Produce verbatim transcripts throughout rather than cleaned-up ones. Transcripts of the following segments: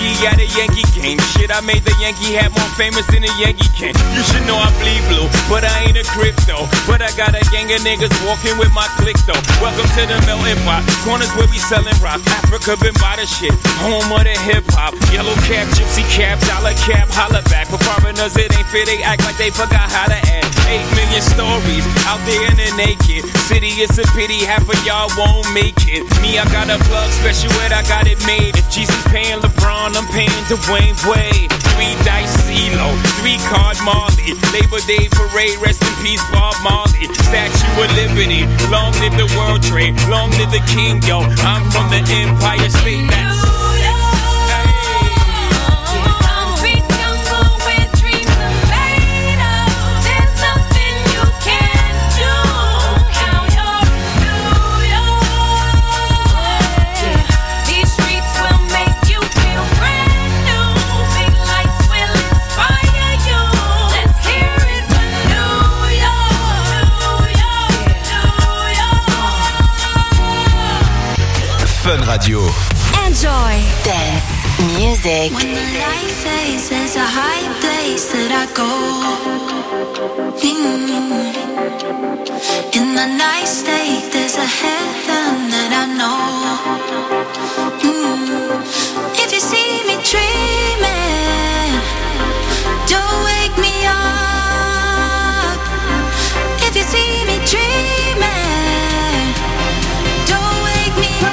be at a Yankee game. Shit, I made the Yankee hat more famous than a Yankee can. You should know I bleed blue, but I ain't a crypto. But I got a gang of niggas walking with my click though. Welcome to the melting pot, corners where we selling rock. Africa been by the shit, home of the hip hop. Yellow cap, gypsy cap, dollar cap, holla back. For foreigners it ain't fair, they act like they forgot how to act. Eight million stories out there in the naked city. It's a pity half of y'all won't make it. Me, I got a plug special ed, I got it made. If Jesus paying LeBron, I'm paying Dwayne Wade. Three dice CeeLo, three card Marley. Labor Day parade, rest in peace Bob Marley. Statue of Liberty, long live the World Trade, long live the King, yo. I'm from the Empire State. That's Fun Radio. Enjoy dance music. When the light fades, there's a high place that I go. Mm. In the night state, there's a heaven that I know. Mm. If you see me dreaming, don't wake me up. If you see me dreaming, don't wake me up.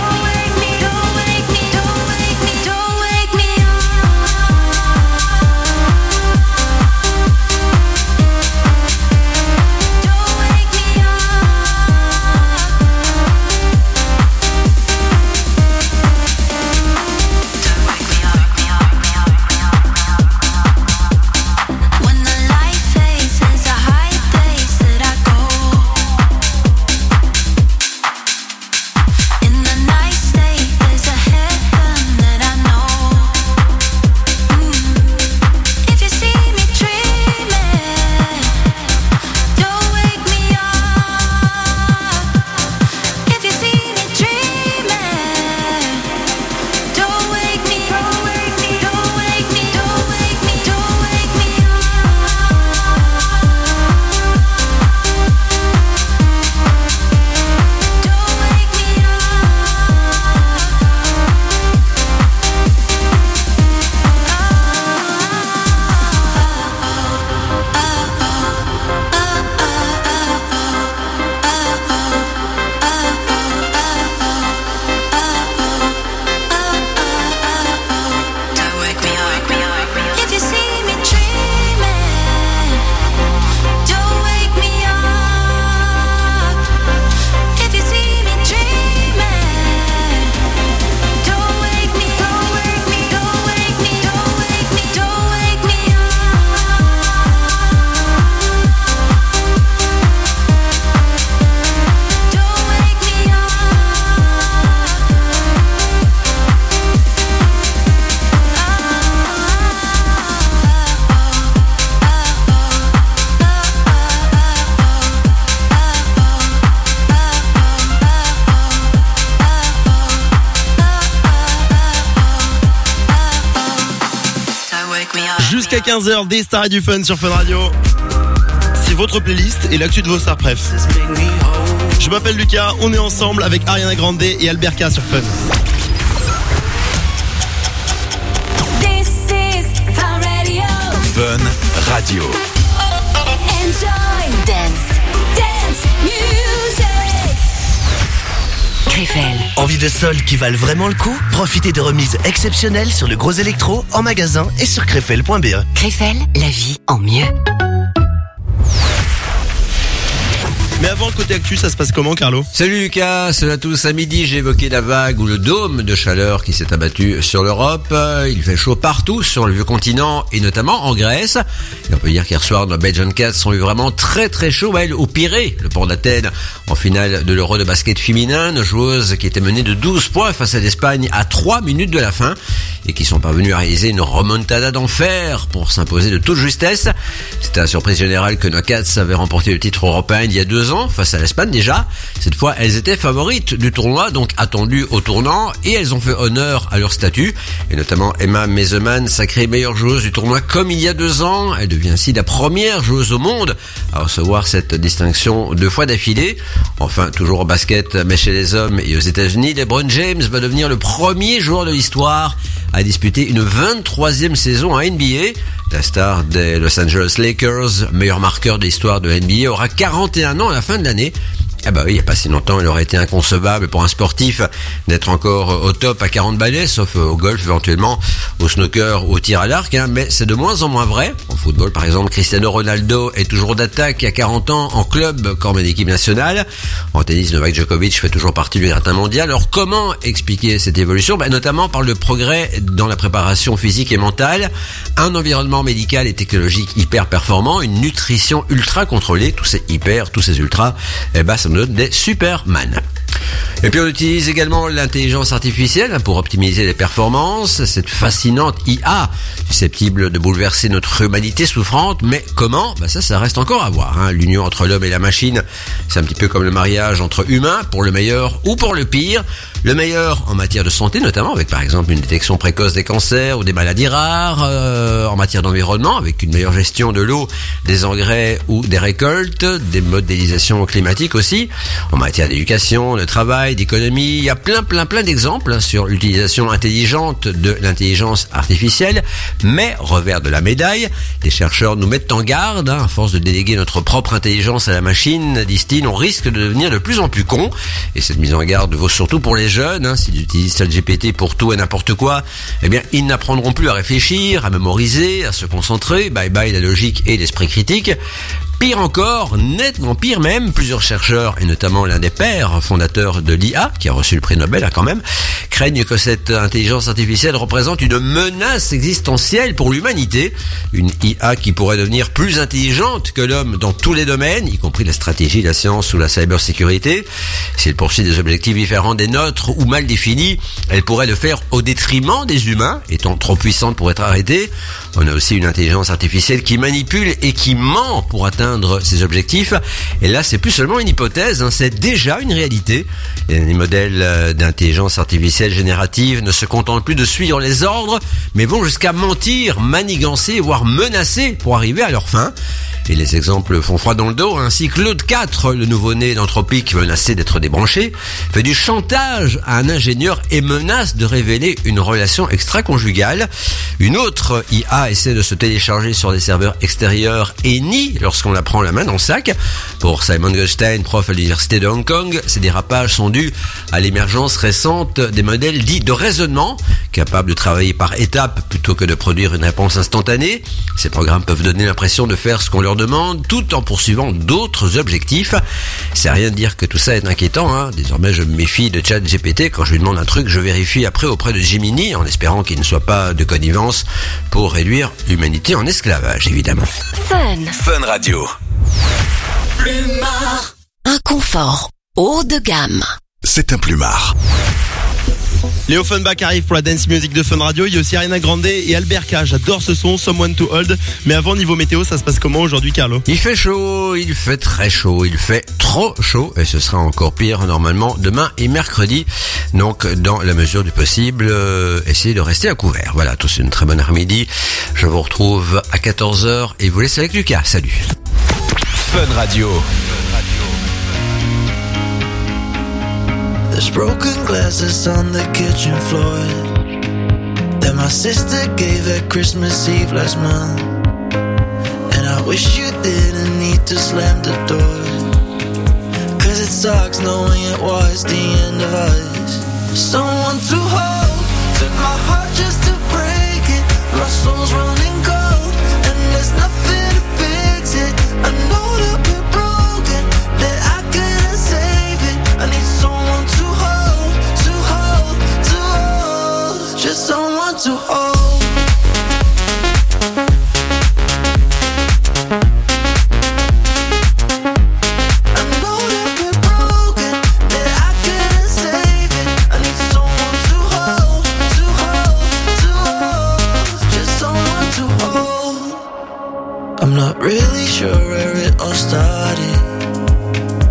Jusqu'à quinze heures, des stars et du fun sur Fun Radio. C'est votre playlist et l'actu de vos stars préf. Je m'appelle Lucas, on est ensemble avec Ariana Grande et Alberca sur Fun. Fun Radio. Enjoy dance, dance music. Krefel. Envie de soldes qui valent vraiment le coup? Profitez de remises exceptionnelles sur le gros électro en magasin et sur krefel point b e. Krefel, la vie en mieux. Mais avant le côté actu, ça se passe comment, Carlo? Salut Lucas, salut à tous. À midi, j'ai évoqué la vague ou le dôme de chaleur qui s'est abattu sur l'Europe. Il fait chaud partout sur le vieux continent et notamment en Grèce. Et on peut dire qu'hier soir, nos Belgian Cats sont eu vraiment très très chaud. Ouais, au Pirée, le port d'Athènes, en finale de l'Euro de basket féminin. Nos joueuses qui étaient menées de douze points face à l'Espagne à trois minutes de la fin et qui sont parvenues à réaliser une remontada d'enfer pour s'imposer de toute justesse. C'était la surprise générale que nos Cats avaient remporté le titre européen il y a deux deux ans, face à l'Espagne déjà. Cette fois, elles étaient favorites du tournoi, donc attendues au tournant, et elles ont fait honneur à leur statut. Et notamment Emma Meseman, sacrée meilleure joueuse du tournoi comme il y a deux ans. Elle devient ainsi la première joueuse au monde à recevoir cette distinction deux fois d'affilée. Enfin, toujours au basket, mais chez les hommes et aux États-Unis, LeBron James va devenir le premier joueur de l'histoire à disputer une vingt-troisième saison en N B A. La star des Los Angeles Lakers, meilleur marqueur de l'histoire de N B A, aura quarante et un ans à la fin de l'année. Ah bah oui, il n'y a pas si longtemps, il aurait été inconcevable pour un sportif d'être encore au top à quarante balais, sauf au golf éventuellement, au snooker, au tir à l'arc, hein, mais c'est de moins en moins vrai. En football, par exemple, Cristiano Ronaldo est toujours d'attaque à quarante ans en club comme en équipe nationale. En tennis, Novak Djokovic fait toujours partie du gratin mondial. Alors comment expliquer cette évolution? Bah, notamment par le progrès dans la préparation physique et mentale, un environnement médical et technologique hyper performant, une nutrition ultra contrôlée, tous ces hyper, tous ces ultras, eh ben, ça des Superman. Et puis on utilise également l'intelligence artificielle pour optimiser les performances, cette fascinante I A susceptible de bouleverser notre humanité souffrante, mais comment? Bah ça, ça reste encore à voir, hein. L'union entre l'homme et la machine, c'est un petit peu comme le mariage entre humains, pour le meilleur ou pour le pire. Le meilleur en matière de santé, notamment avec par exemple une détection précoce des cancers ou des maladies rares, euh, en matière d'environnement, avec une meilleure gestion de l'eau, des engrais ou des récoltes, des modélisations climatiques aussi, en matière d'éducation, de travail, d'économie. Il y a plein plein plein d'exemples sur l'utilisation intelligente de l'intelligence artificielle, mais revers de la médaille, les chercheurs nous mettent en garde, hein, à force de déléguer notre propre intelligence à la machine, disent-ils, on risque de devenir de plus en plus con, et cette mise en garde vaut surtout pour les jeunes, hein, s'ils utilisent ChatGPT pour tout et n'importe quoi, eh bien, ils n'apprendront plus à réfléchir, à mémoriser, à se concentrer, bye bye la logique et l'esprit critique. Pire encore, nettement pire même, plusieurs chercheurs, et notamment l'un des pères fondateurs de l'I A, qui a reçu le prix Nobel hein, quand même, craignent que cette intelligence artificielle représente une menace existentielle pour l'humanité. Une I A qui pourrait devenir plus intelligente que l'homme dans tous les domaines, y compris la stratégie, la science ou la cybersécurité. Si elle poursuit des objectifs différents des nôtres ou mal définis, elle pourrait le faire au détriment des humains, étant trop puissante pour être arrêtée. On a aussi une intelligence artificielle qui manipule et qui ment pour atteindre ses objectifs. Et là, c'est plus seulement une hypothèse, hein, c'est déjà une réalité. Et les modèles d'intelligence artificielle générative ne se contentent plus de suivre les ordres, mais vont jusqu'à mentir, manigancer, voire menacer pour arriver à leur fin. Et les exemples font froid dans le dos. Ainsi, Claude quatre, le nouveau-né d'Anthropique menacé d'être débranché, fait du chantage à un ingénieur et menace de révéler une relation extra-conjugale. Une autre I A essaie de se télécharger sur des serveurs extérieurs et nie lorsqu'on la prend la main dans le sac. Pour Simon Goldstein, prof à l'université de Hong Kong, ces dérapages sont dus à l'émergence récente des modèles dits de raisonnement, capables de travailler par étapes plutôt que de produire une réponse instantanée. Ces programmes peuvent donner l'impression de faire ce qu'on leur demande tout en poursuivant d'autres objectifs. C'est rien de dire que tout ça est inquiétant, hein. Désormais, je me méfie de ChatGPT. Quand je lui demande un truc, je vérifie après auprès de Gemini, en espérant qu'il ne soit pas de connivence pour réduire l'humanité en esclavage, évidemment. Fun. Fun Radio. Plumard. Un confort haut de gamme. C'est un Plumard. Léo Funback arrive pour la dance music de Fun Radio. Il y a aussi Ariana Grande et Albert K. J'adore ce son, Someone to Hold. Mais avant, niveau météo, ça se passe comment aujourd'hui, Carlo? Il fait chaud, il fait très chaud, il fait trop chaud. Et ce sera encore pire normalement demain et mercredi. Donc, dans la mesure du possible, euh, essayez de rester à couvert. Voilà, tous une très bonne après-midi. Je vous retrouve à quatorze heures et vous laisse avec Lucas. Salut. Fun Radio. There's broken glasses on the kitchen floor that my sister gave at Christmas Eve last month. And I wish you didn't need to slam the door, cause it sucks knowing it was the end of us. Someone to hold, took my heart just to break it. My soul's running cold, and there's nothing to fix it. I know that we're broken, that I couldn't save it. I need someone to hold, to hold, to hold, just someone to hold. I know that we're broken, that I couldn't save it. I need someone to hold, to hold, to hold, just someone to hold. I'm not really sure where it all started.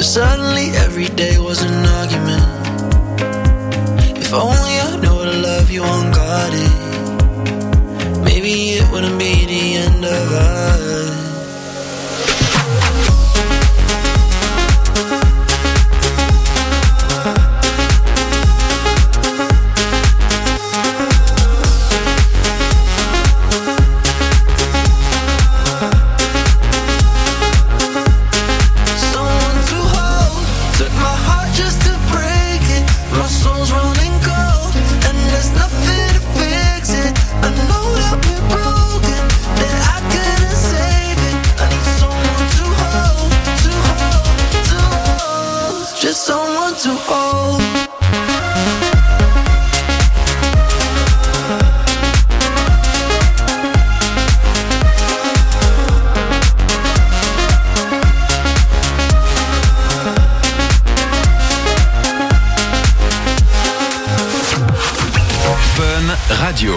But suddenly every day was an argument. If only I knew how to love you unguarded, maybe it wouldn't be the end of us. Radio.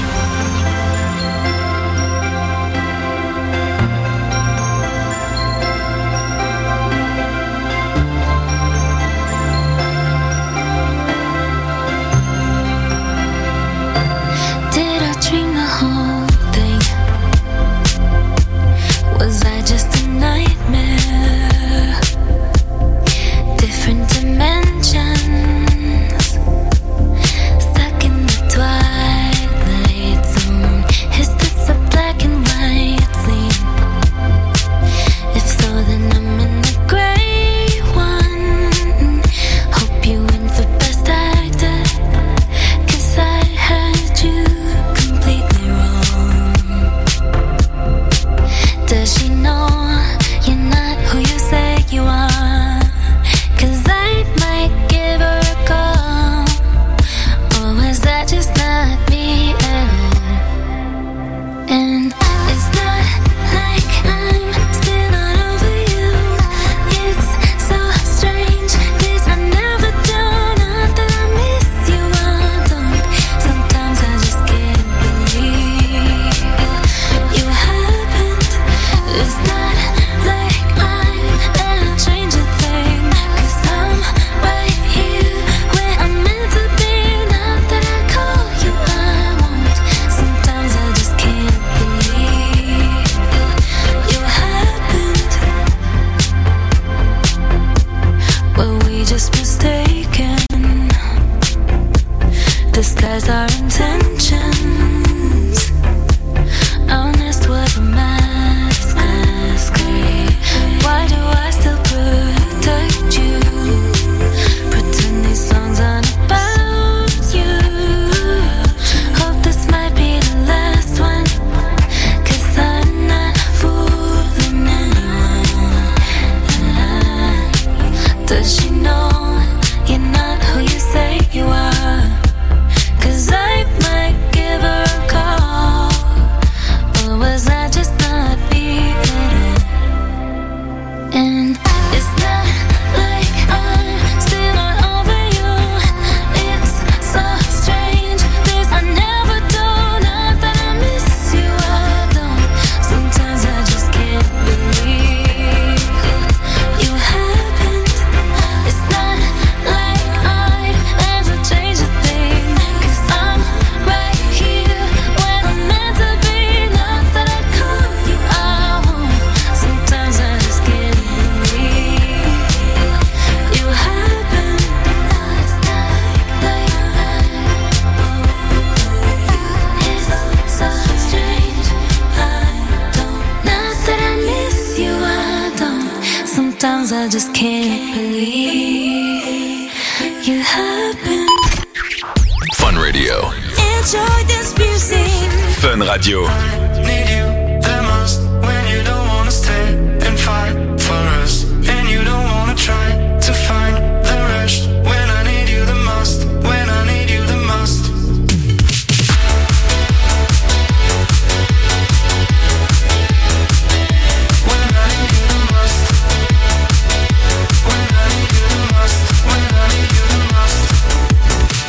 Radio.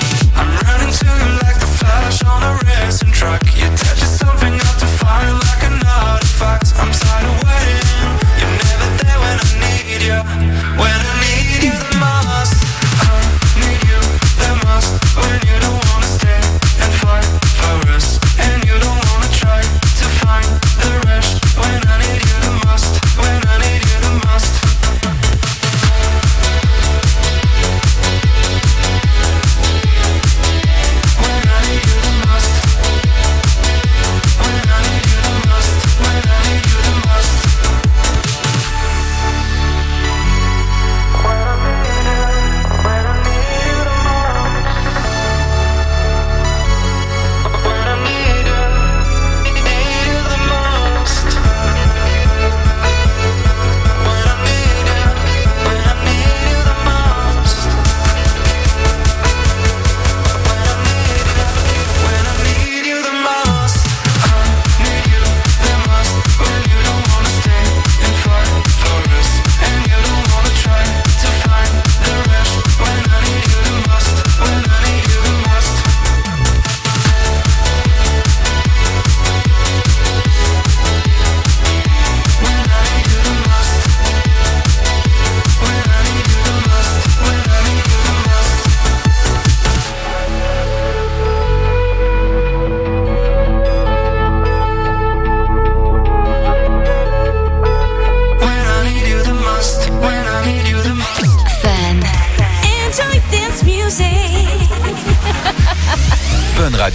Truck, you touch something up to fire like a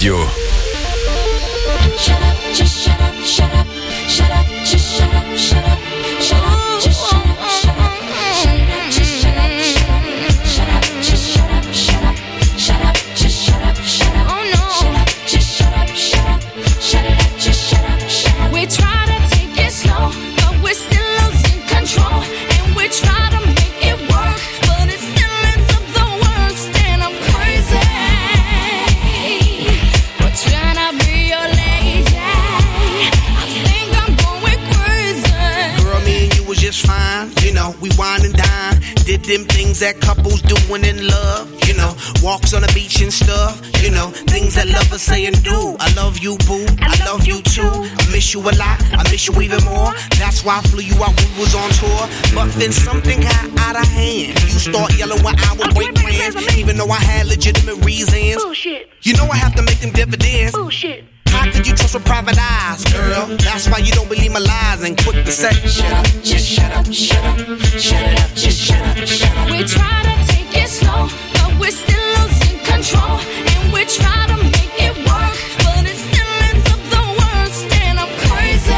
Radio. Shut up, just shut up, shut up, shut up, just shut up, shut up, shut up, just shut up, shut up, just shut up, shut up, just shut up, shut up, shut up, just shut up, shut up, oh no, shut up, just shut up, shut up, shut it up, just shut up, shut up. We try to take it slow, but we're still losing control, and we try to make it work, but it still ends up the worst, and I'm crazy. We're trying to be your lady. I think I'm going crazy. Girl, me and you was just fine. You know, we wine and dine. Did them things that couples doing in love. You know, walks on the beach and stuff. You know, things that lovers say and do. I love you, boo. I love you too. I miss you a lot. I miss you even more. That's why I flew you out when we was on tour. But then something got out of hand. You start yelling when I would break plans, even though I had legitimate reasons. Bullshit. You know I have to make them dividends. Bullshit. How could you trust with private eyes, girl? That's why you don't believe my lies and quick to say, shut up, just shut up, shut up, shut it up, just shut up, shut up. We try to take it slow, but we're still losing control, and we try to make it work, but it still ends up the worst, and I'm crazy.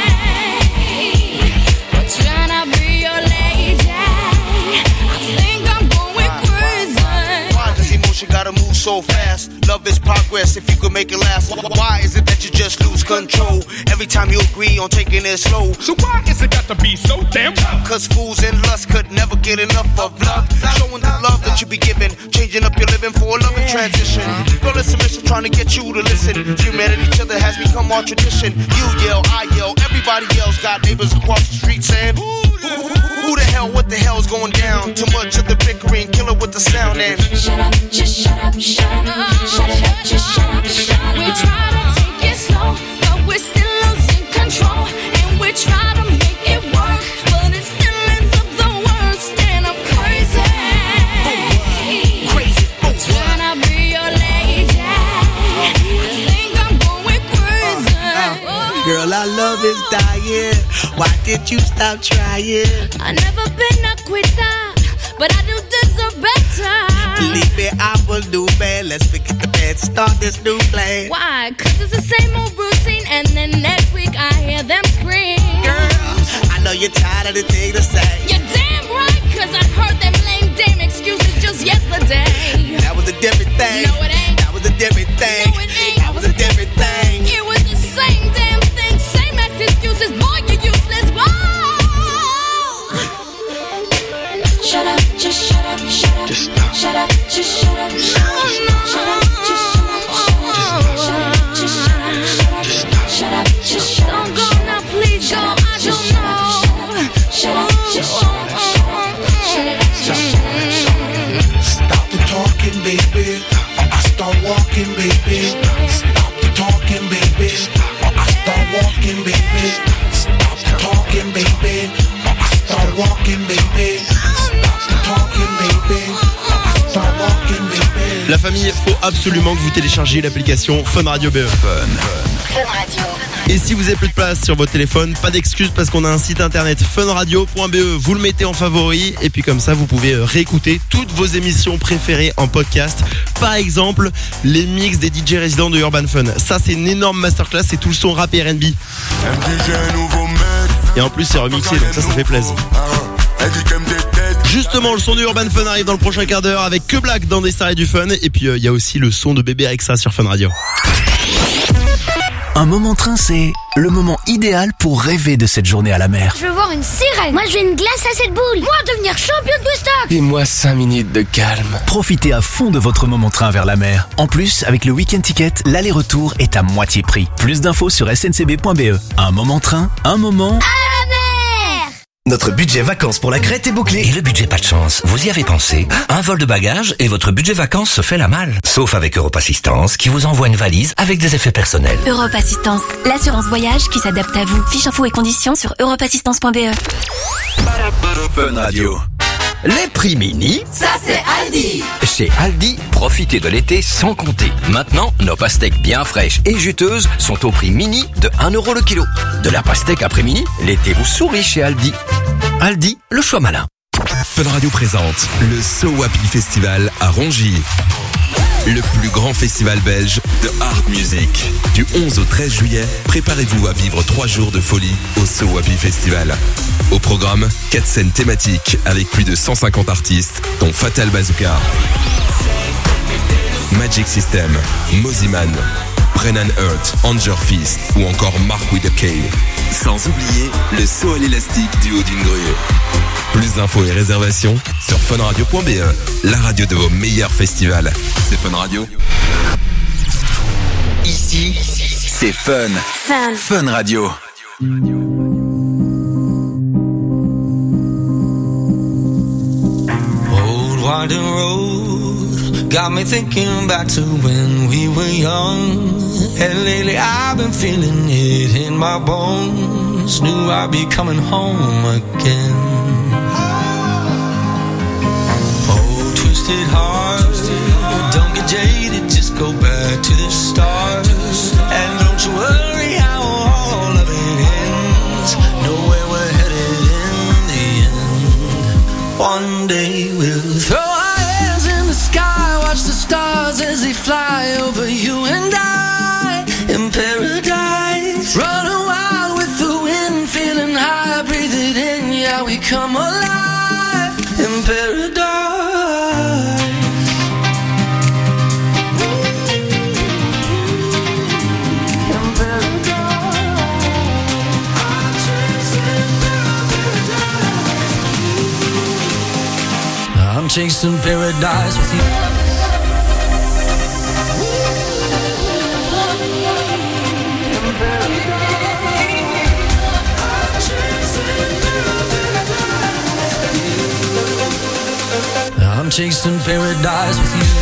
We're trying to be your lady. I think I'm going crazy. Why does emotion gotta move so fast? Love is progress if you could make it last. Why is it that you just lose control every time you agree on taking it slow? So why is it got to be so damn tough? Cause fools and lust could never get enough of love. Showing the love that you be giving, changing up your living for a loving transition. Girl, it's submission trying to get you to listen. Humanity, each other has become our tradition. You yell, I yell, everybody yells. Got neighbors across the street saying, who, who the hell, what the hell's going down? Too much of the bickering, killer with the sound and shut up, just shut up, shut up, shut it up, just shut up, shut up. We try to take it slow, but we're still losing control, and we try to make it work, but it still ends up the worst, and I'm crazy. crazy. I'm trying to be your lady. I think I'm going crazy. Girl, our love is dying. Why did you stop trying? I never been a quitter, but I do deserve better. Believe me, I will do bad. Let's forget the bad, start this new plan. Why? Cause it's the same old routine, and then next week I hear them scream. Girl, I know you're tired of the thing to say. You're damn right, cause I heard them lame damn excuses just yesterday. That was a different thing. No, it ain't. That was a different thing. No, it ain't. That was a different thing. It was the same damn thing, same ass excuses. Boy, you useless. Whoa! Shut up, just shut up, shut up. Just stop. Shut up, just shut up. Shut up, shut up, just shut up. Shut up, just shut up. Shut up, just shut up. Don't go now, please go. I don't know. Shut up, just shut up. Shut it up, just shut up. Stop the talking, baby, or I start walking, baby. Stop the talking, baby, or I start walking, baby. Stop the talking, baby, or I start walking, baby. Stop the talking, baby, or I start walking, baby. La famille, il faut absolument que vous téléchargiez l'application Fun Radio B E. Fun Radio. Et si vous avez plus de place sur votre téléphone, pas d'excuse parce qu'on a un site internet fun radio point b e. Vous le mettez en favori et puis comme ça vous pouvez réécouter toutes vos émissions préférées en podcast. Par exemple, les mix des D J résidents de Urban Fun. Ça c'est une énorme masterclass, c'est tout le son rap et R and B. Et en plus c'est remixé donc ça ça fait plaisir. Justement, le son de Urban Fun arrive dans le prochain quart d'heure avec Que Black dans des stars et du fun. Et puis il euh, y a aussi le son de Bébé Rexa sur Fun Radio. Un moment train, c'est le moment idéal pour rêver de cette journée à la mer. Je veux voir une sirène. Moi, je veux une glace à cette boule. Moi, devenir champion de Woodstock. Et moi, cinq minutes de calme. Profitez à fond de votre moment train vers la mer. En plus, avec le week-end ticket, l'aller-retour est à moitié prix. Plus d'infos sur s n c b point b e. Un moment train, un moment... À la mer. Notre budget vacances pour la Crète est bouclé. Et le budget pas de chance, vous y avez pensé? Un vol de bagages et votre budget vacances se fait la malle. Sauf avec Europe Assistance qui vous envoie une valise avec des effets personnels. Europe Assistance, l'assurance voyage qui s'adapte à vous. Fiche info et conditions sur europe assistance point b e. Fun Radio. Les prix mini, Ça, c'est Aldi. chez Aldi, profitez de l'été sans compter. Maintenant, nos pastèques bien fraîches et juteuses sont au prix mini de un euro le kilo. De la pastèque après mini, l'été vous sourit chez Aldi. Aldi, le choix malin. Fun Radio présente le So Happy Festival à Rongy. le plus grand festival belge de hard music. Du onze au treize juillet, préparez-vous à vivre trois jours de folie au So Happy Festival. Au programme, quatre scènes thématiques avec plus de cent cinquante artistes, dont Fatal Bazooka, Magic System, Moziman, Brennan Hurt, Anger Fist ou encore Mark with a K. Sans oublier le saut à l'élastique du haut d'une grue. Plus d'infos et réservations sur funradio point b e, la radio de vos meilleurs festivals. C'est Fun Radio. Ici, c'est Fun. Fun. Fun Radio. Old winding road got me thinking back to when we were young. And lately I've been feeling it in my bones. Knew I'd be coming home again. Oh, twisted heart, don't get jaded, just go back to the start. And don't you worry how all of it ends. Know where we're headed in the end. One day we'll throw our hands in the sky, watch the stars as they fly over you and I. In paradise, running wild with the wind, feeling high, breathe it in, yeah, we come alive. In paradise. I'm chasing paradise with you. I'm chasing paradise with you.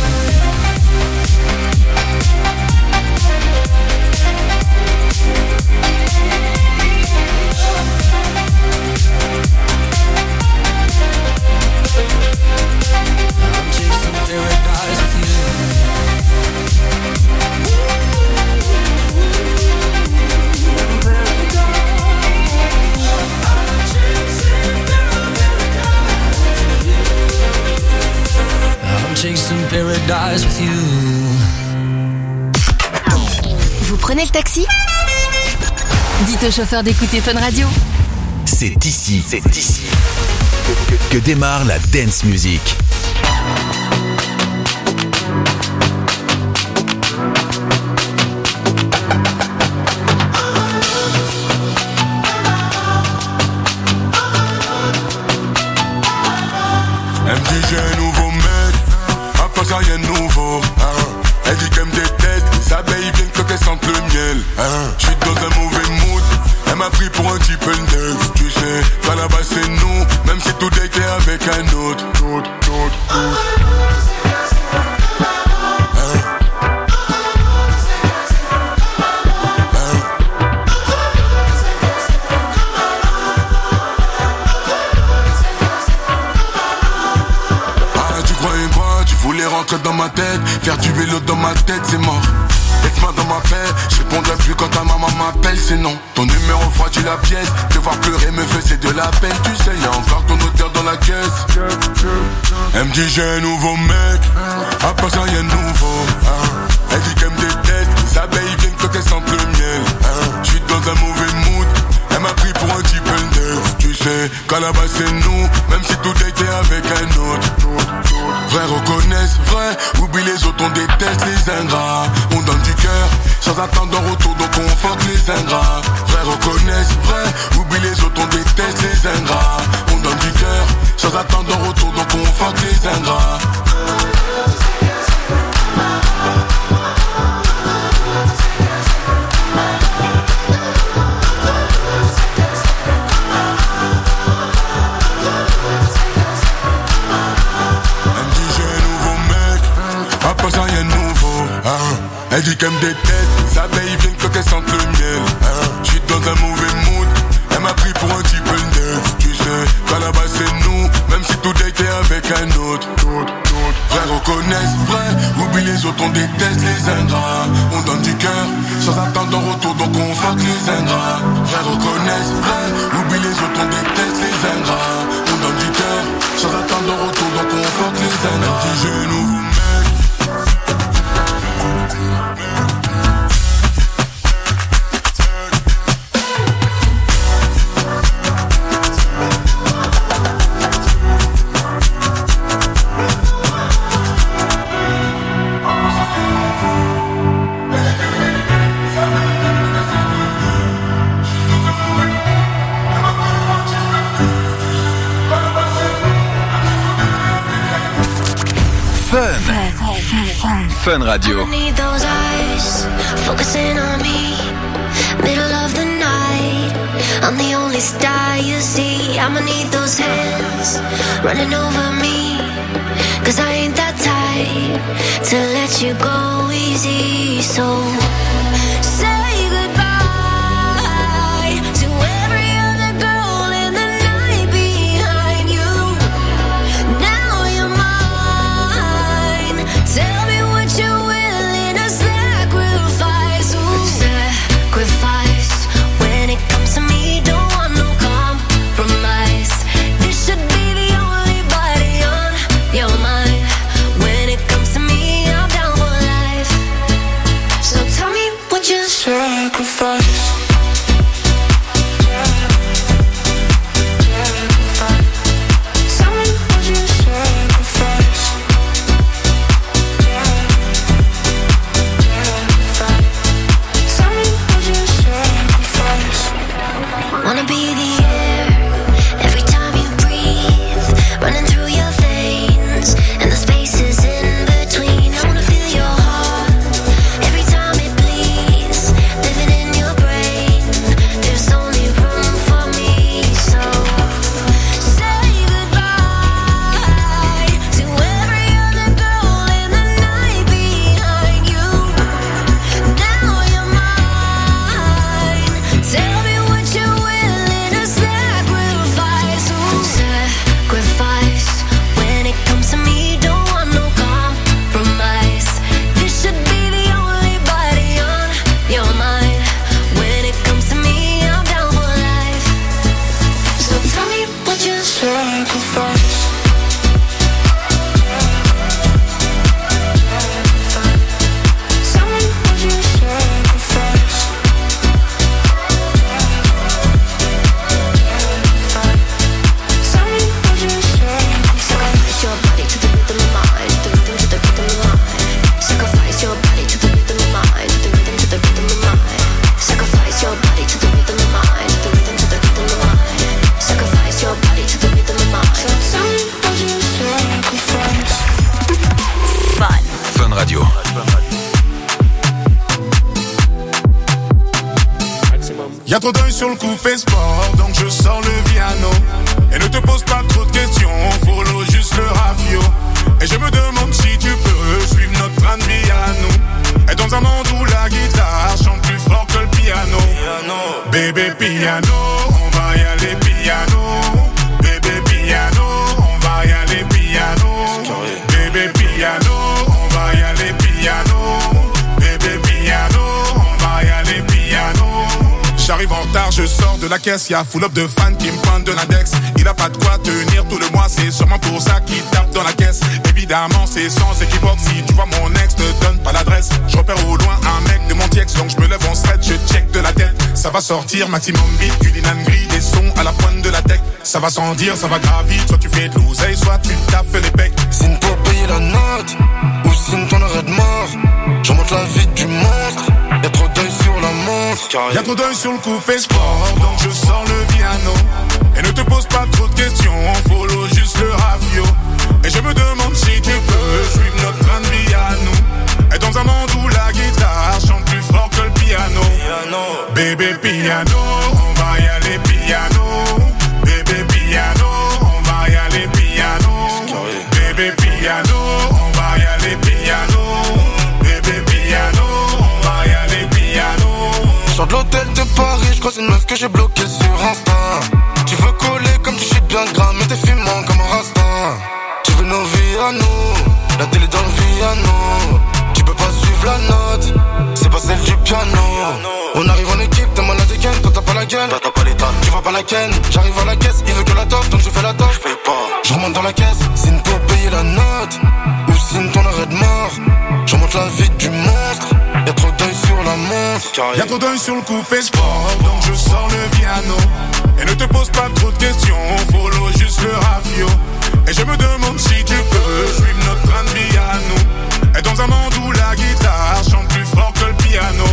Chasing paradise with you. Vous prenez le taxi? Dites au chauffeur d'écouter Fun Radio. C'est ici, c'est ici que, que démarre la dance music. Elle me dit j'ai un nouveau mec, après ça y'a un nouveau hein. Elle dit qu'elle me déteste, sa baille vient que qu'elle sente le miel hein. J'suis dans un mauvais mood, elle m'a pris pour un type neuf. Tu sais, qu'à la base c'est nous, même si tout était avec un autre, autre, autre, autre. Rentrer dans ma tête, faire du vélo dans ma tête, c'est mort. Laisse-moi dans ma paix, je répondrai plus quand ta maman m'appelle, c'est non. Ton numéro refroidit la pièce, te voir pleurer me faisait de la peine. Tu sais, y'a encore ton odeur dans la caisse. Elle me dit j'ai un nouveau mec, après ça y'a un nouveau hein. Elle dit qu'elle me déteste, sa baille vient que qu'elle sente le miel hein. J'suis dans un mauvais mood, elle m'a pris pour un type neuf. Tu sais, qu'à la base c'est nous, même si tout était avec un autre. Vrai reconnaissent, vrai, oublie les autres, on déteste les ingrats. On donne du cœur, sans attendre un retour, donc on fuck les ingrats. Vrai reconnaissent, vrai, oublie les autres, on déteste les ingrats. On donne du cœur, sans attendre un retour, donc on fuck les ingrats. Elle dit qu'elle me déteste, sa baille vient que qu'elle sente le miel hein. J'suis dans un mauvais mood, elle m'a pris pour un type neuf. Tu sais, qu'à la base c'est nous, même si tout était avec un autre. Vrai reconnaissent, vrai, oublie les autres, on déteste les ingrats. On donne du cœur, sans attendre un retour, donc on fuck les ingrats. Vrai reconnaissent, vrai, oublie les autres, on déteste les ingrats. On donne du cœur, sans attendre un retour, donc on fuck les ingrats. Elle dit j'ai un nouveau mec. Fun Radio. I need those eyes focusing on me. Middle of the night, I'm the only star you see. I'ma need those hands running over me. Cause I ain't that type to let you go easy. So say goodbye to every other girl in the night behind you. Now you're mine. Tell me what you're willing to sacrifice. Ooh. Sacrifice. When it comes to me, don't want no compromise. This should be the only body on your mind. When it comes to me, I'm down for life. So tell me what you sacrifice. Tell me what you sacrifice. Tell me what you sacrifice. Wanna be the air every time you breathe, running through your veins and the spaces in between. I wanna feel your heart every time it bleeds, living in your brain. There's only room for me, so say goodbye to every other girl in the night behind you. Now you're mine. Tell me what you're willing to sacrifice. Ooh. Sacrifice. When it comes to me, don't want no compromise. This should be the only body on your mind. When it comes to me, I'm down for life. So tell me what you sacrifice. Tell me what you sacrifice. Tell me what you sacrifice. Sacrifice your body to the rhythm of mine, to the rhythm, to the rhythm of mine. Sacrifice your body to the rhythm of mine, to the rhythm, to the rhythm of mine. Sacrifice your body to the rhythm of mine, to the rhythm, to the rhythm of mine. Sacrifice your body to the rhythm of mine. So tell me what you sacrifice. Fun. Fun Radio. Y'a trop d'œil sur le coupé sport, donc je sors le piano. Et ne te pose pas trop de questions, follow juste le rafio. Et je me demande si tu peux suivre notre train de vie à nous. Et dans un monde où la guitare chante plus fort que le piano. Bébé piano, on va y aller piano. Bébé piano, on va y aller piano. Bébé piano, on va y aller piano. Bébé piano, on va y aller piano. J'arrive en retard, je sors de la caisse, y'a full up de fans qui me pointent de l'index. Il a pas de quoi tenir tout le mois, c'est sûrement pour ça qu'il tape dans la caisse. Évidemment, c'est sans équivoque, si tu vois mon ex, ne donne pas l'adresse. Je repère au loin un mec de mon tiex, donc je me lève en straight, je check de la tête. Ça va sortir, maximum beat, du linan gris, des sons à la pointe de la tech. Ça va sans dire, ça va gravir, soit tu fais de l'oseille, soit tu tapes les becs. Signe pour payer la note, ou signe ton arrêt de mort. Je monte la vie du monstre, y'a trop d'œil sur la montre. Y'a trop d'œil sur le coupé sport, donc je sors le piano. Et ne te pose pas trop de questions, follow juste le rafio. Et je me demande si tu peux suivre notre train de vie à nous. Et dans un monde où la guitare chante plus fort que le piano. Bébé piano, on va y aller piano. Bébé piano, on va y aller piano. Bébé piano, on va y aller piano. Bébé piano, on va y aller piano. Sors de l'hôtel de Paris, je croise une meuf que j'ai bloquée sur Insta. Tu veux coller comme tu shit bien gras, mais t'es fumant comme un rasta. Tu veux nos vies à nous, la télé dans le piano. Tu peux pas suivre la note, c'est pas celle du piano. On arrive en équipe, t'es malade de ken, toi t'as pas la gueule, toi t'as pas l'état, tu vois pas la ken. J'arrive à la caisse, il veut que la toffe, donc je fais la toffe. Je paye pas, je remonte dans la caisse, signe pour payer la note, ou signe ton arrêt de mort. Je remonte la vie du monstre, y'a trop d'œil sur la montre. Y'a trop d'œil sur le coupé sport, donc je sors le piano. Et ne te pose pas trop de questions, follow juste le rafio. Et je me demande si tu peux suivre notre train de vie à nous. Et dans un monde où la guitare chante plus fort que le piano.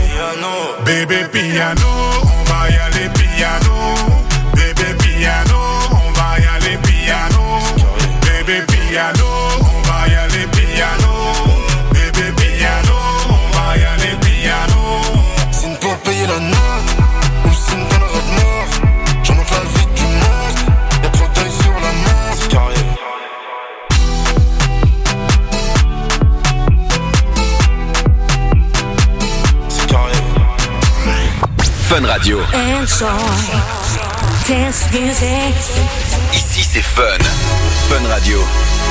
Bébé piano, on va y aller piano. Bébé piano, on va y aller piano. Bébé piano, on va y aller piano. Bébé piano. Fun Radio. Ici c'est Fun. Fun Radio.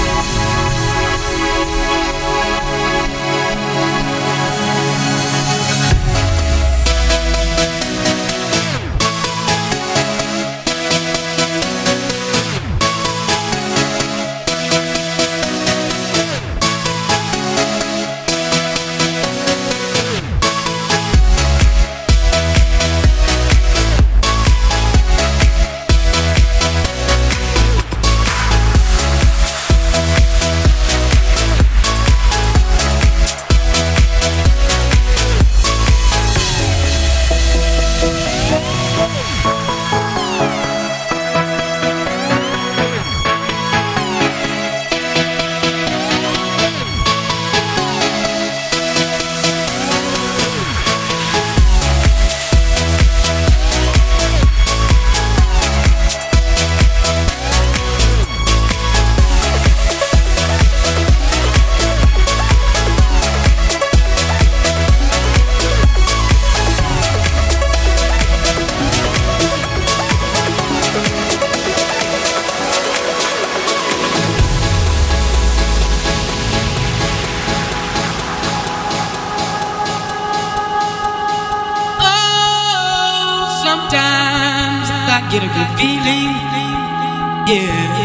get a good feeling, yeah.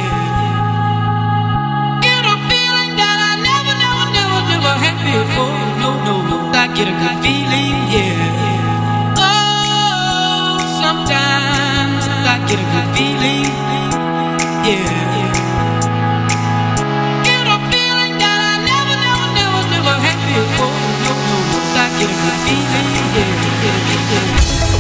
Get a feeling that I never, never, never, never had before. No, no, no, I get a good feeling, yeah. Oh, sometimes I get a good feeling, yeah. Get a feeling that I never, never, never, never had before. No, no, no, I get a good feeling, yeah, yeah, yeah.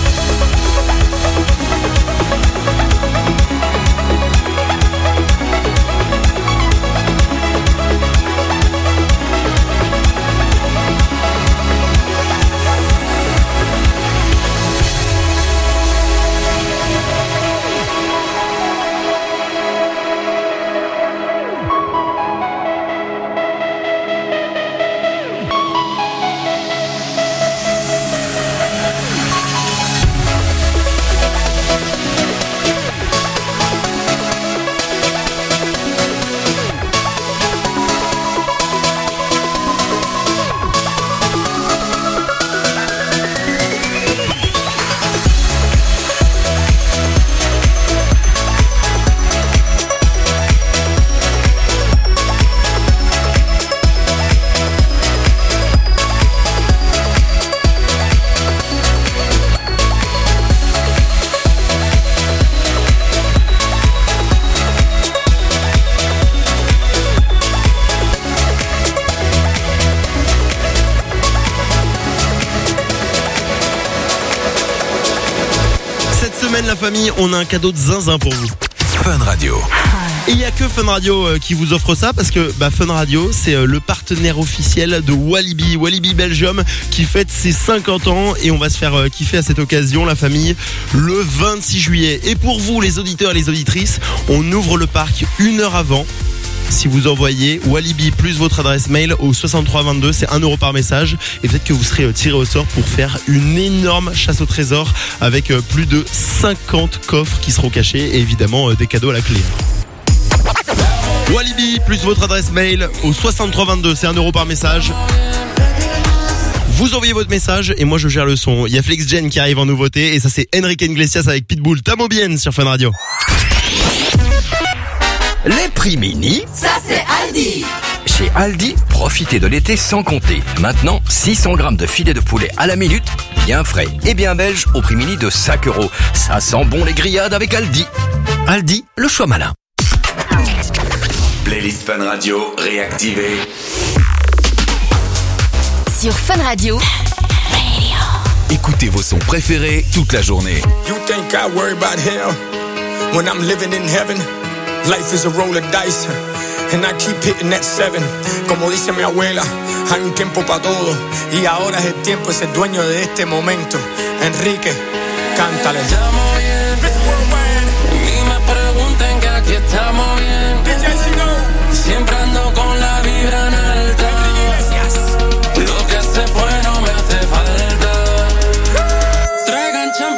La famille, on a un cadeau de zinzin pour vous. Fun Radio. Et il n'y a que Fun Radio qui vous offre ça parce que bah, Fun Radio, c'est le partenaire officiel de Walibi, Walibi Belgium, qui fête ses cinquante ans et on va se faire kiffer à cette occasion, la famille, le vingt-six juillet. Et pour vous, les auditeurs et les auditrices, on ouvre le parc une heure avant. Si vous envoyez Walibi plus votre adresse mail au soixante-trois vingt-deux, c'est un euro par message. Et peut-être que vous serez tiré au sort pour faire une énorme chasse au trésor avec plus de cinquante coffres qui seront cachés et évidemment des cadeaux à la clé. Walibi plus votre adresse mail au soixante-trois vingt-deux, c'est un euro par message. Vous envoyez votre message et moi je gère le son. Il y a Flex Gen qui arrive en nouveauté et ça c'est Enrique Iglesias avec Pitbull. Tamo bien sur Fun Radio. Les prix mini, ça c'est Aldi. Chez Aldi, profitez de l'été sans compter. Maintenant, six cents grammes de filet de poulet à la minute, bien frais et bien belge au prix mini de cinq euros. Ça sent bon les grillades avec Aldi. Aldi, le choix malin. Playlist Fun Radio réactivée. Sur Fun Radio. Écoutez vos sons préférés toute la journée. You think I worry about hell when I'm living in heaven? Life is a roll of dice, and I keep hitting that seven. Como dice mi abuela, hay un tiempo para todo, y ahora es el tiempo de ser dueño de este momento. Enrique, cántale. Estamos bien, ni me pregunten que aquí estamos bien. Siempre ando con la vibra en alta. Lo que se fue no me hace falta. Traigan chamba.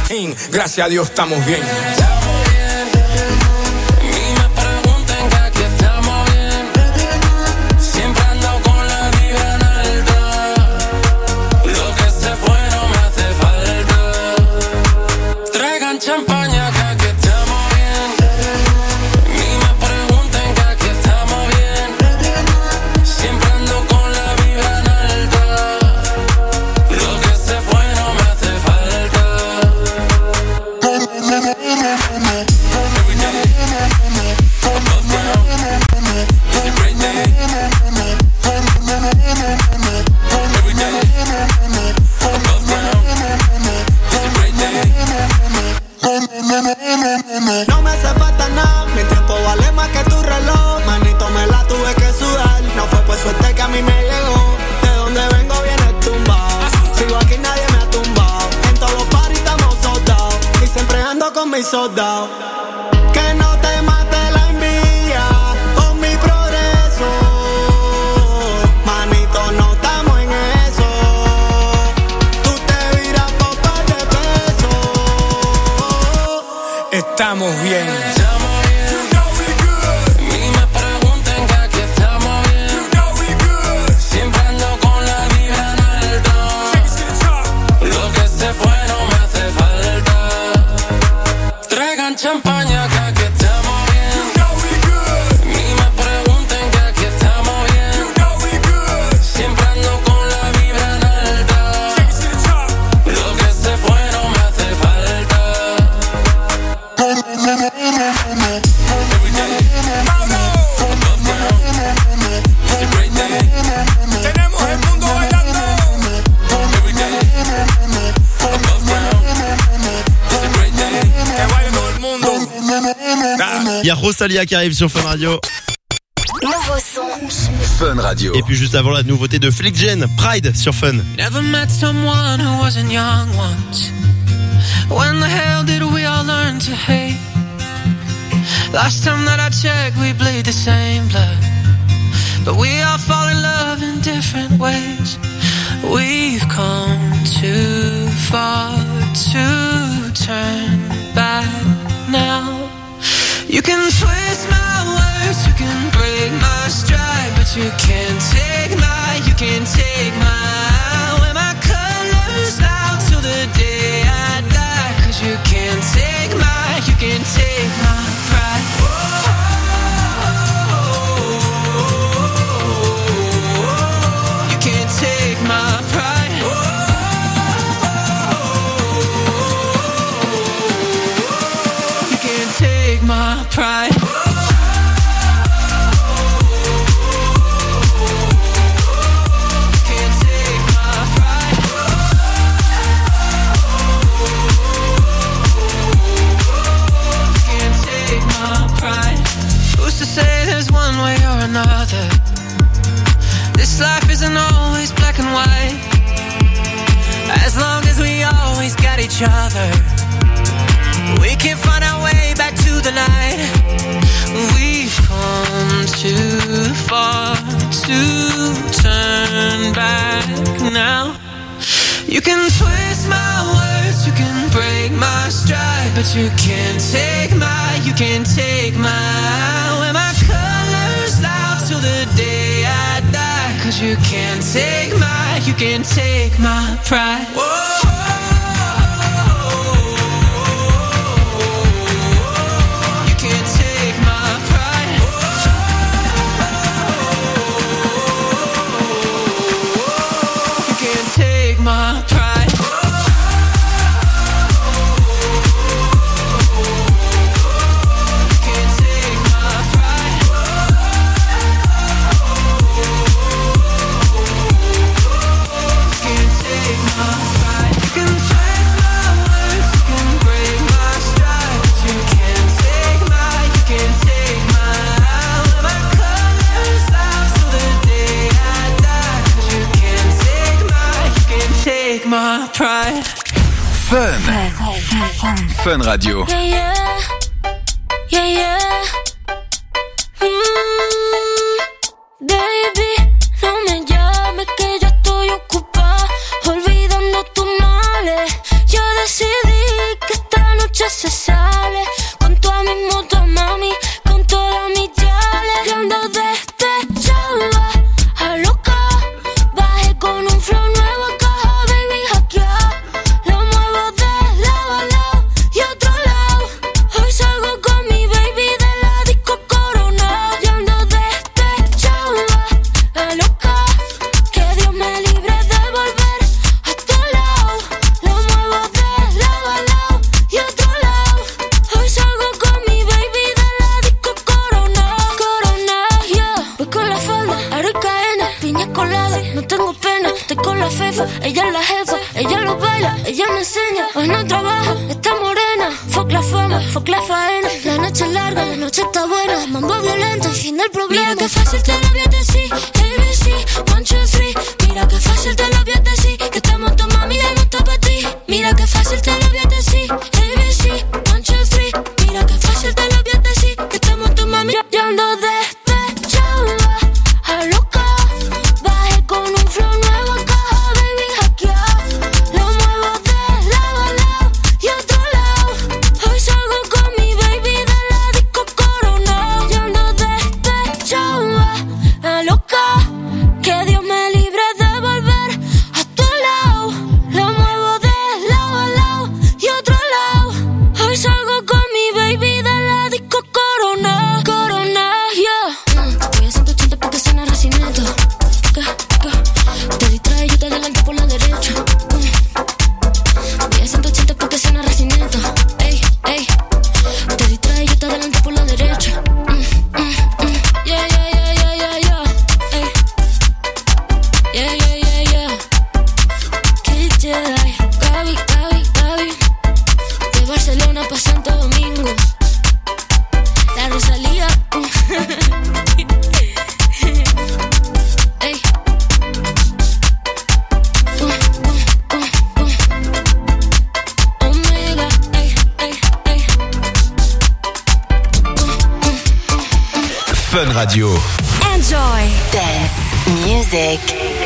Tajín, gracias a Dios estamos bien. Champaña, que aquí estamos bien. Ni me pregunten que aquí estamos bien. Siempre ando con la vibra en alta. Lo que se fue no me hace falta. Every day, above ground. It's a great day. Every day, above ground. It's a great day. No me hace falta nada, mi tiempo vale más que tu reloj. Manito, me la tuve que sudar. No fue por suerte que a mí me llegó. De donde vengo viene tumbado. Sigo aquí, nadie me ha tumbado. En todos los parties estamos soldados. Y siempre ando con mis soldados. Que no te mate la envidia con mi progreso. Manito, no estamos en eso. Tú te viras por par de pesos. Estamos bien. Champaña, que aquí estamos bien. Ni me pregunten que aquí estamos bien. Siempre ando con la vibra en alta. Lo que se fue no me hace falta. Every day, above ground. It's a great day. Tenemos el mundo bailando. Every day, above ground. It's a great day. Que baile todo el mundo. Il y a Rosalia qui arrive sur Fun Radio. Nouveau son. Fun Radio. Et puis juste avant, la nouveauté de Flickgen, Pride sur Fun. Never met someone who wasn't young once. When the hell did we all learn to hate? Last time that I checked, we bleed the same blood. But we all fall in love in different ways. We've come too far to turn back now. You can twist my words, you can break my stride, but you can't take my, you can't take my, wear my colors out till the day I die. Cause you can't take my, you can't take my pride. You can't take my pride. You can't take my pride. To say there's one way or another. This life isn't always black and white. As long as we always got each other, we can find our way back to the light. We've come too far to turn back now. You can twist my words, you can break my stride, but you can't take my, you can't take my, wear my colors out till the day I die. Cause you can't take my, you can't take my pride. Whoa. You can't take my pride. You can't take my pride. My pride. Fun. Fun Radio. Yeah, yeah. Yeah, yeah. Mm, baby, no me llames que ya estoy ocupada, olvidando tus males. Yo decidí enfoque la faena. La noche es larga, la noche está buena. Mambo violento, el fin del problema. Mira que fácil te lo voy a decir. A B C, one, two, three. Mira que fácil te lo voy a decir. Que estamos tu mami, ya no está para ti. Mira que fácil te lo voy a decir. A B C, one, two, three. Mira que fácil te lo voy a decir. Que estamos tu mami, yo ando despechada, a loca. Bajé con un flow nuevo acá, baby, hackeado. Lo muevo de lado a lado y otro lado. Hoy salgo con mi baby de la disco Corona. Yo ando despechada, a loca. Que Dios me libre de volver a tu lado. Lo muevo de lado a lado y otro lado. Hoy salgo con mi baby de la disco Corona. Corona, yeah. Mm, voy a ciento ochenta porque suena recinito. Que, que, te distrae, yo te adelanto por la derecha. Mm. Voy a ciento ochenta porque suena recinito. Ey, ey. Te distrae, yo te adelanto por la derecha. Mm, mm, mm. Yeah, yeah, yeah, yeah, yeah, yeah. Ey. Yeah, yeah, yeah, yeah. Kid Jedi, Gaby, Gaby, Gaby. De Barcelona pa' Santo Domingo. La Rosalía. Ey. Omega, ey, ey, ey. Fun Radio. Enjoy dance music.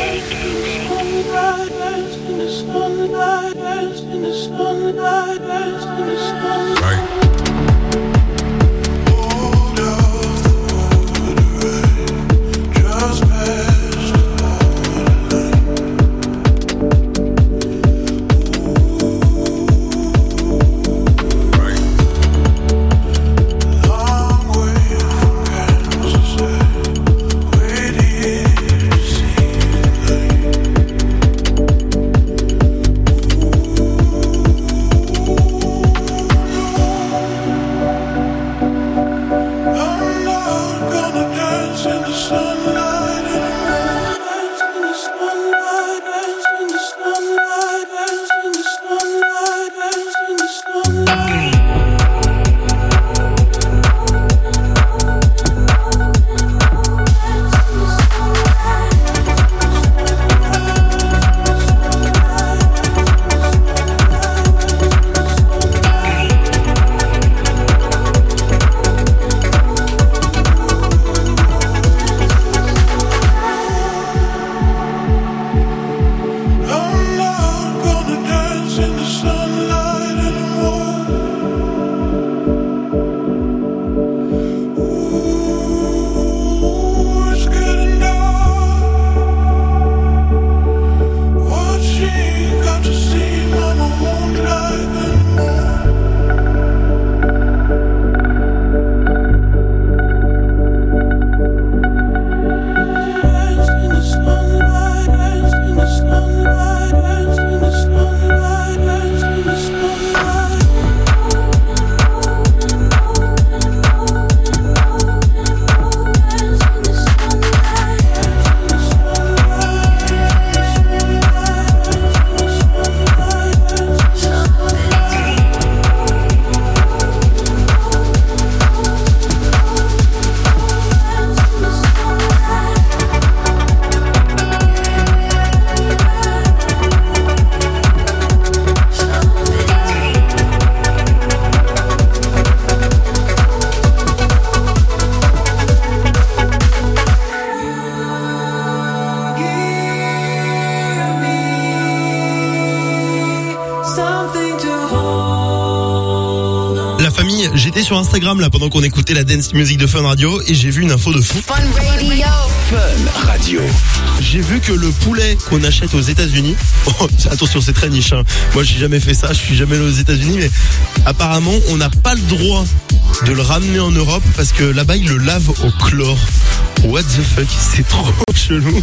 J'étais sur Instagram là pendant qu'on écoutait la dance music de Fun Radio et j'ai vu une info de fou. Fun Radio. Fun Radio. J'ai vu que le poulet qu'on achète aux États-Unis, oh, attention c'est très niche, hein. Moi j'ai jamais fait ça, je suis jamais allé aux États-Unis, mais apparemment on n'a pas le droit de le ramener en Europe parce que là-bas ils le lavent au chlore. What the fuck, c'est trop chelou.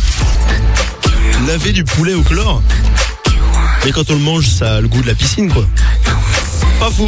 Laver du poulet au chlore. Mais quand on le mange, ça a le goût de la piscine quoi. Pas fou.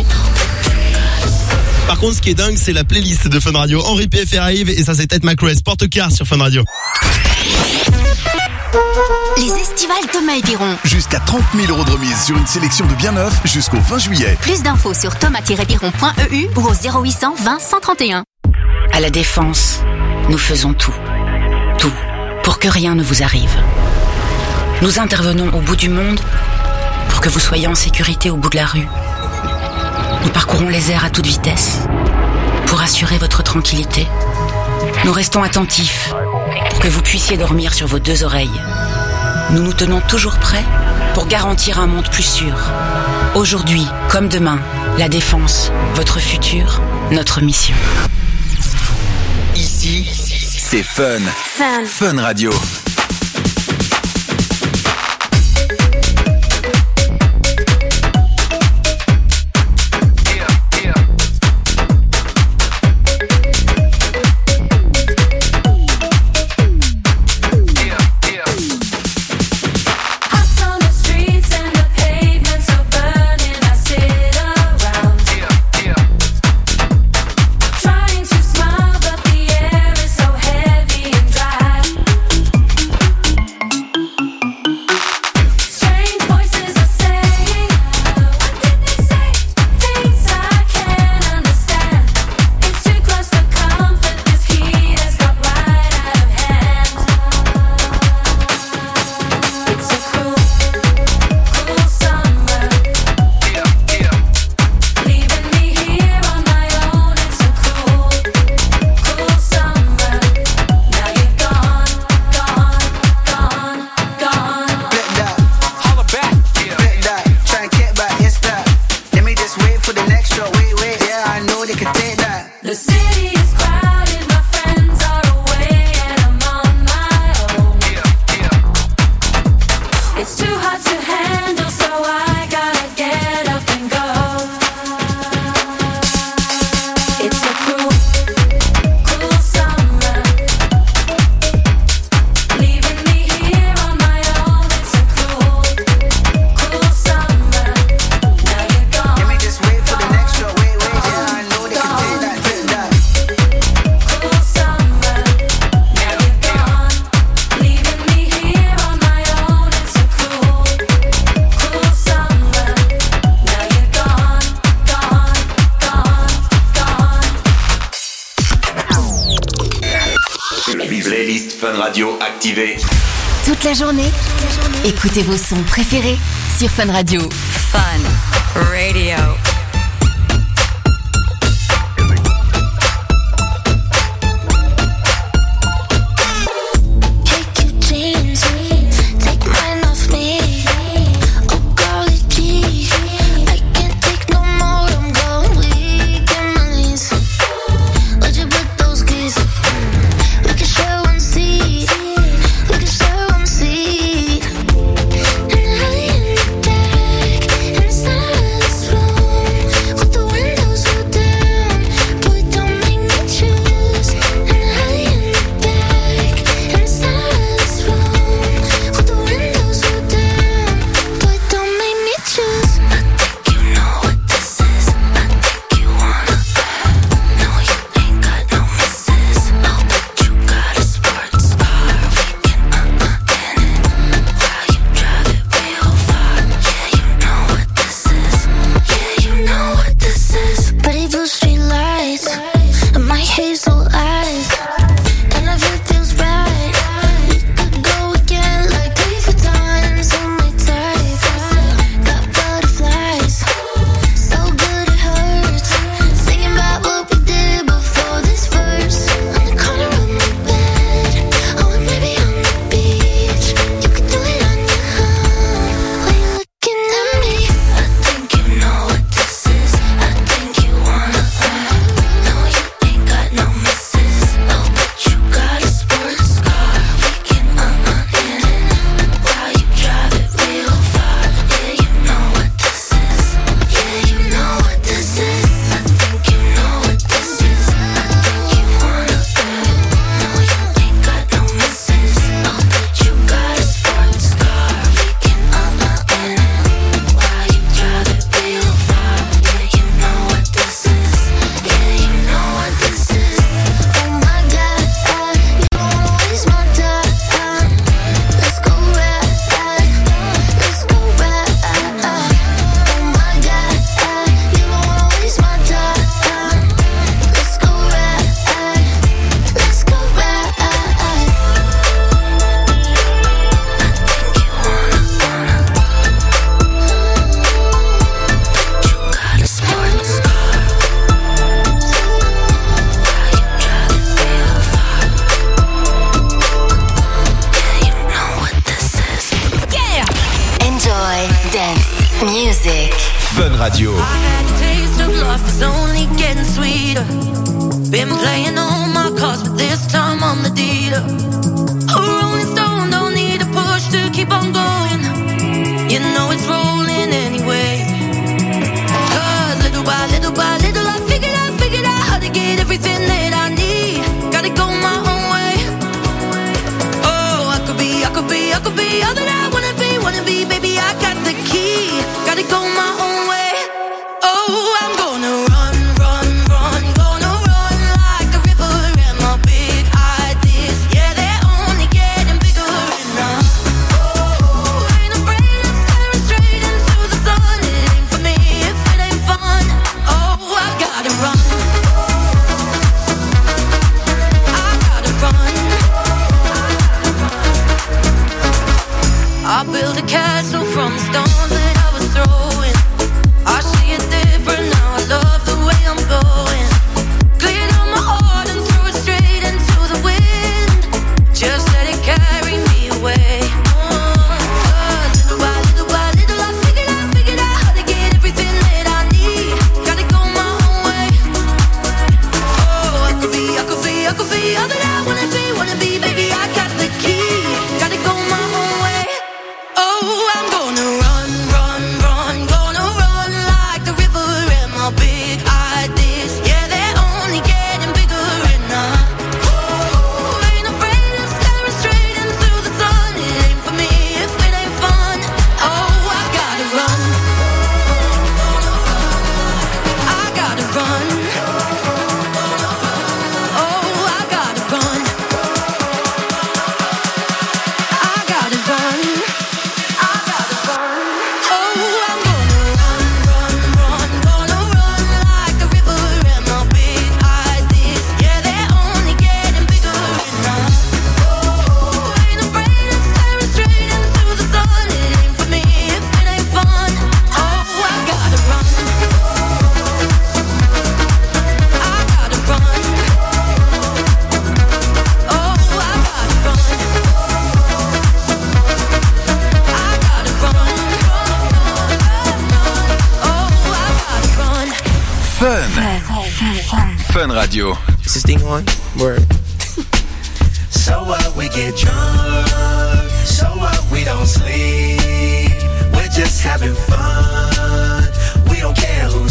Par contre, ce qui est dingue, c'est la playlist de Fun Radio. Henri P F arrive et ça c'est Ted McRae, Porte-Car sur Fun Radio. Les estivales Thomas et Biron. Jusqu'à trente mille euros de remise sur une sélection de biens neufs jusqu'au vingt juillet. Plus d'infos sur thomas tiret biron point e u ou au zéro huit cent vingt cent trente et un. À la Défense, nous faisons tout. Tout. Pour que rien ne vous arrive. Nous intervenons au bout du monde pour que vous soyez en sécurité au bout de la rue. Nous parcourons les airs à toute vitesse pour assurer votre tranquillité. Nous restons attentifs pour que vous puissiez dormir sur vos deux oreilles. Nous nous tenons toujours prêts pour garantir un monde plus sûr. Aujourd'hui, comme demain, la Défense, votre futur, notre mission. Ici, c'est Fun. Fun. Fun Radio. Toute la journée, écoutez vos sons préférés sur Fun Radio. Fun Radio. Flow. Radio. Taste of love is only getting sweeter. Been playing all my cards, but this time I'm the dealer. A rolling stone don't need a push to keep on going. You know it's rolling anyway. Cause little by little by little I figured out, figured out how to get everything that I need. Gotta go my own way. Oh, I could be, I could be, I could be all that I wanna be, wanna be, baby, I got the key. Gotta go my own way. Oh, I'm gonna run, run, run, gonna run like the river and my big ideas. Yeah, they're only getting bigger and I oh, ain't afraid of staring straight into the sun. It ain't for me if it ain't fun. Oh, I gotta run. I gotta run. I built a castle from the stones that I was throwing. I see it different now, I love the way I'm going. Cleared out my heart and threw it straight into the wind. Just let it carry me away. Uh, little by little by little I figured out, figured out how to get everything that I need. Gotta go my own way. Oh, I could be, I could be, I could be all that I wanna be, wanna be, baby, I got the key. Gotta go my own way. Oh, I'm gonna run, run, run, gonna run like the river and my big ideas. Yeah, they're only getting bigger and I oh, ain't afraid of staring straight into the sun. It ain't for me if it ain't fun. Oh, I gotta run. I gotta run. Oh, I gotta run. I gotta run. Fun Radio. Is this thing on? Word. So what, we get drunk. So what, we don't sleep. We're just having fun. We don't care who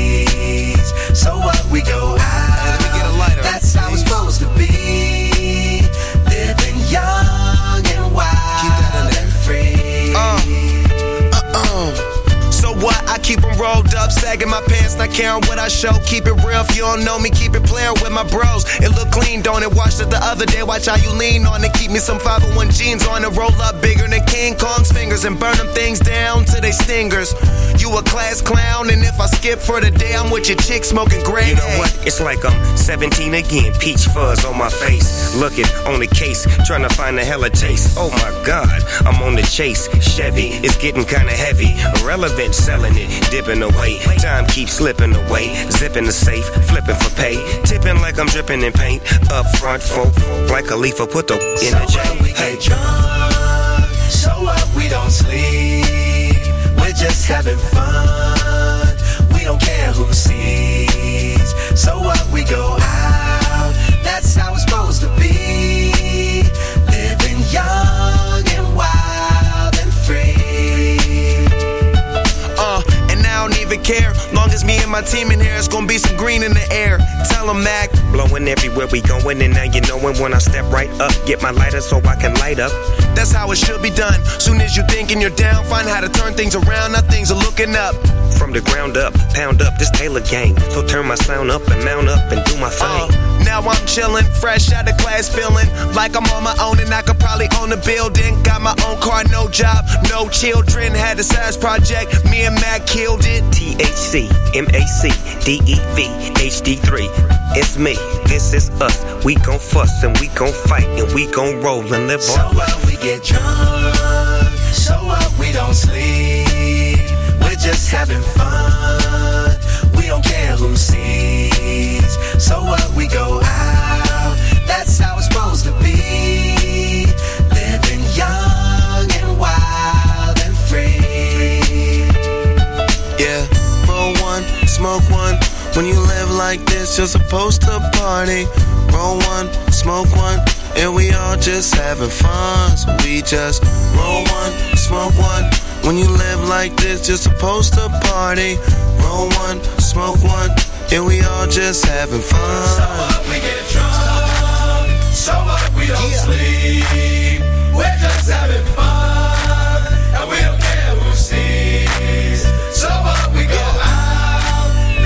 sees. So what, we go out. That's how it's supposed to be. Living young and wild and free. Uh, uh-uh. So what? I keep them rolled up, sagging my pants, not caring what I show. Keep it real, if you don't know me, keep it playing with my bros. It look clean, don't it? Watched it the other day, watch how you lean on it. Keep me some five oh one jeans on it, roll up bigger than King Kong's fingers and burn them things down to they stingers. You a class clown, and if I skip for the day, I'm with your chick smoking gray. You know what? It's like I'm seventeen again, peach fuzz on my face. Looking on the case, trying to find the hella taste. Oh my God, I'm on the chase. Chevy, it's getting kinda heavy. Irrelevant, selling it, dipping away. Time keeps slipping away. Zipping the safe, flipping for pay. Tipping like I'm dripping in paint. Up front, folk, like Khalifa, put the in the J. So we get drunk. So what, we don't sleep. We're just having fun. We don't care who sees. So what, we go out. That's how it's supposed to be. Living young and wild and free. Uh, and I don't even care. Long as me and my team in here, it's gonna be some green in the air. Tell 'em, Mac. Blowing everywhere we going, and now you knowin' when I step right up. Get my lighter so I can light up. That's how it should be done. Soon as you thinking you're down, find how to turn things around. Now things are looking up. From the ground up, pound up this Taylor gang. So turn my sound up and mount up and do my thing. Uh, now I'm chillin', fresh out of class, feeling like I'm on my own and I could probably own a building. Got my own car, no job, no children. Had a size project, me and Mac killed it. T H C, M A C, D E V, H D three. It's me, this is us. We gon' fuss and we gon' fight and we gon' roll and live so on. So what, we get drunk. So what, we don't sleep. We're just having fun. We don't care who sees. So what, we go out. That's how it's supposed to be. Living young and wild and free. Yeah. smoke one. When you live like this, you're supposed to party. Roll one, smoke one, and we all just having fun. So we just roll one, smoke one. When you live like this, you're supposed to party. Roll one, smoke one, and we all just having fun. So what, we get drunk. So what, we don't yeah. sleep. We're just having fun.